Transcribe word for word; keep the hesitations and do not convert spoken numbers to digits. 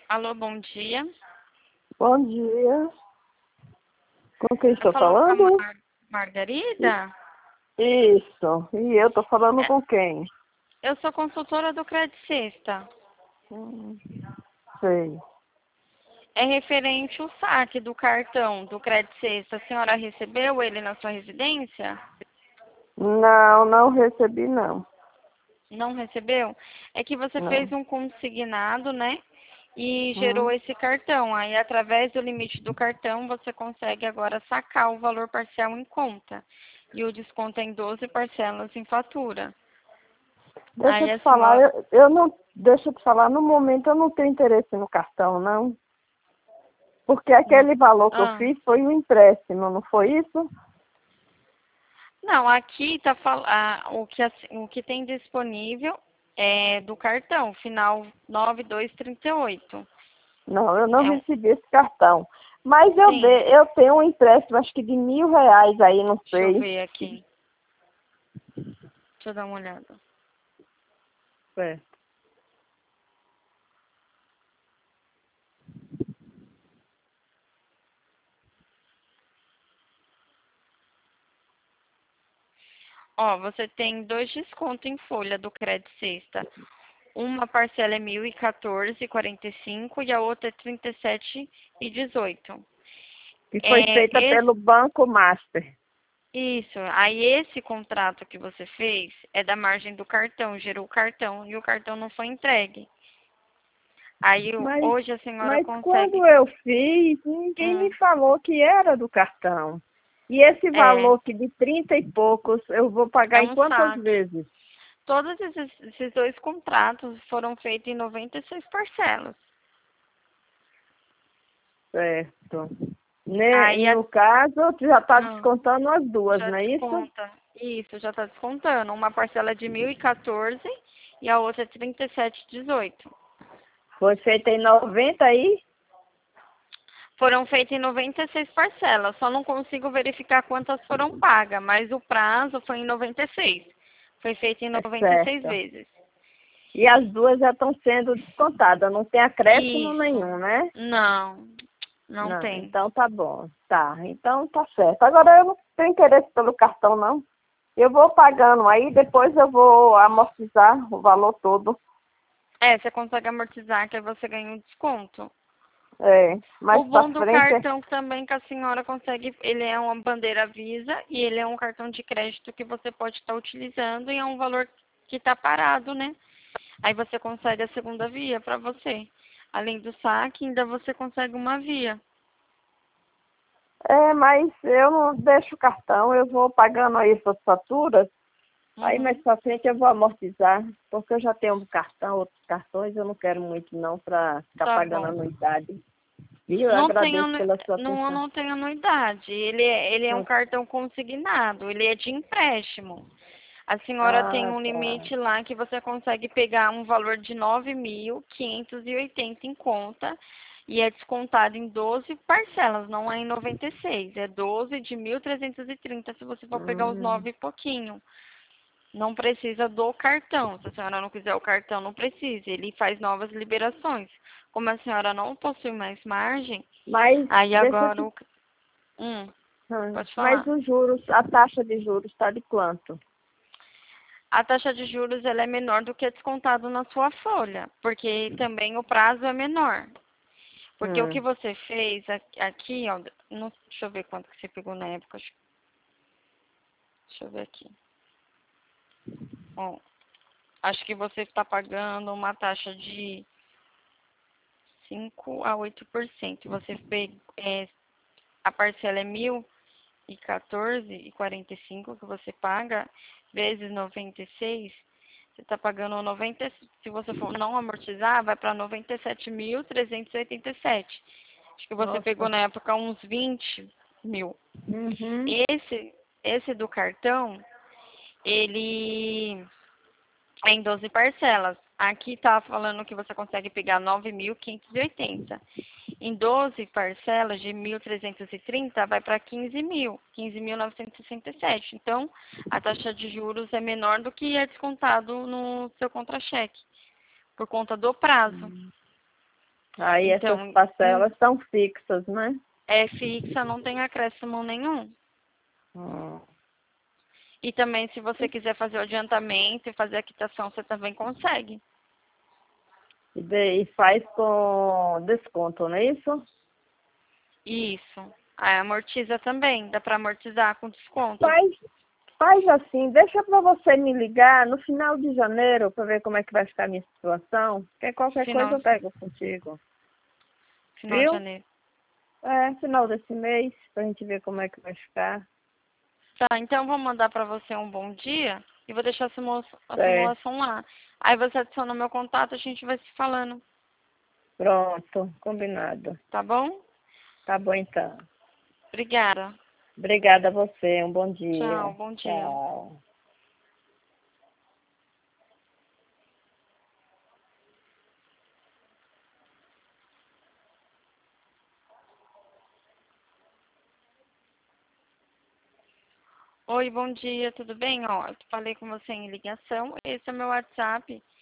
Alô, bom dia. Bom dia. Com quem Tá estou falando com a falando? Mar Margarida? Isso. E eu estou falando É, com quem? eu sou consultora do Credit Sexta. Hum, sei. É referente ao saque do cartão do Credit Sexta. A senhora recebeu ele na sua residência? Não, não recebi não. Não recebeu? É que você fez Não. um consignado, né? E gerou Hum. esse cartão. Aí, através do limite do cartão, você consegue agora sacar o valor parcial em conta. E o desconto é em doze parcelas em fatura. Deixa eu Aí te a falar, senhora... eu, eu não. Deixa eu te falar, no momento eu não tenho interesse no cartão, não. Porque aquele valor que eu Ah. fiz foi um empréstimo, não foi isso? Não, aqui tá fal... ah, o que assim, o que tem disponível é do cartão, final nove dois trinta e oito. Não, eu não É um, recebi esse cartão. Mas eu, sim, dei, eu tenho um empréstimo, acho que de mil reais aí, não deixa eu sei. ver aqui. Deixa eu dar uma olhada. É. Ó, você tem dois descontos em folha do Credit Sexta. Uma parcela é mil e quatorze e quarenta e cinco e a outra é trinta e sete e dezoito. Que foi É, feita esse, pelo Banco Master. isso. Aí esse contrato que você fez é da margem do cartão, gerou o cartão e o cartão não foi entregue. Aí o- Mas, hoje a senhora mas consegue. quando eu fiz, ninguém me Hum, falou que era do cartão. E esse é, valor que de trinta e poucos, eu vou é pagar em um quantas saque. vezes? Todos esses, esses dois contratos foram feitos em noventa e seis parcelas. Certo. Ne- Aí a, no caso, já está ah, descontando as duas, já não é isso? desconta. Isso, já está descontando. Uma parcela de mil e quatorze e a outra trinta e sete e dezoito. Foi feita em noventa aí? Foram feitas em noventa e seis parcelas. Só não consigo verificar quantas foram pagas, mas o prazo foi em noventa e seis. Foi feito em É noventa e seis certo. vezes. E as duas já estão sendo descontadas, não tem acréscimo Isso. nenhum, né? Não, não Não, tem. então tá bom. Tá, então tá certo. Agora eu não tenho interesse pelo cartão, não. Eu vou pagando aí, depois eu vou amortizar o valor todo. É, você consegue amortizar, que aí você ganha um desconto. É, mais O pra bom do frente. cartão também que a senhora consegue, ele é uma bandeira Visa e ele é um cartão de crédito que você pode estar utilizando e é um valor que está parado, né? Aí você consegue a segunda via para você. Além do saque, ainda você consegue uma via. É, mas eu não deixo o cartão, eu vou pagando aí essas faturas. Aí mais Uhum. pra frente eu vou amortizar, porque eu já tenho um cartão, outros cartões, eu não quero muito não pra ficar Tá pagando bom. anuidade. Viu? Eu Não tem, agradeço anu- pela sua não, atenção. não tem anuidade. Ele é, ele é um Hum. cartão consignado, ele é de empréstimo. A senhora tem Ah, um tá. limite lá que você consegue pegar um valor de nove mil quinhentos e oitenta em conta e é descontado em doze parcelas, não é em noventa e seis, é doze de mil trezentos e trinta se você for pegar os Hum. nove e pouquinho. Não precisa do cartão. Se a senhora não quiser o cartão, não precisa. Ele faz novas liberações. Como a senhora não possui mais margem, Mas aí deixa eu agora te... o. Hum, hum, pode Mas falar. os juros, a taxa de juros está de quanto? A taxa de juros ela é menor do que é descontado na sua folha, porque também o prazo é menor. Porque o que Hum. você fez aqui, aqui, ó, não, deixa eu ver quanto que você pegou na época. acho- Deixa eu ver aqui. Ó, acho que você está pagando uma taxa de cinco a oito por cento. Você pegou, é, a parcela é mil e quatorze e quarenta e cinco que você paga, vezes noventa e seis, você está pagando noventa, se você for não amortizar, vai para noventa e sete mil trezentos e oitenta e sete. Acho que você pegou Nossa. na época uns vinte mil. Uhum. Esse, esse do cartão, ele é em doze parcelas. Aqui tá falando que você consegue pegar nove mil quinhentos e oitenta. Em doze parcelas de mil trezentos e trinta vai para quinze mil, quinze mil novecentos e sessenta e sete. Então, a taxa de juros é menor do que é descontado no seu contra-cheque, por conta do prazo. Aí essas Então, parcelas são fixas, né? é fixa, não tem acréscimo nenhum. Hum. E também, se você quiser fazer o adiantamento e fazer a quitação, você também consegue. E daí faz com desconto, não é isso? Isso. Aí amortiza também, dá para amortizar com desconto. Faz, faz assim, deixa para você me ligar no final de janeiro para ver como é que vai ficar a minha situação. Porque qualquer coisa Final, eu pego contigo. final de Viu? janeiro. É, final desse mês, pra gente ver como é que vai ficar. Tá, então eu vou mandar para você um bom dia e vou deixar a, simula a Certo. simulação lá. Aí você adiciona o meu contato, a gente vai se falando, Pronto, combinado. tá bom? Tá bom então. Obrigada. Obrigada a você, um bom Tchau, dia. bom dia. Tchau. Oi, bom dia, tudo bem? Ó, eu falei com você em ligação. Esse é o meu WhatsApp.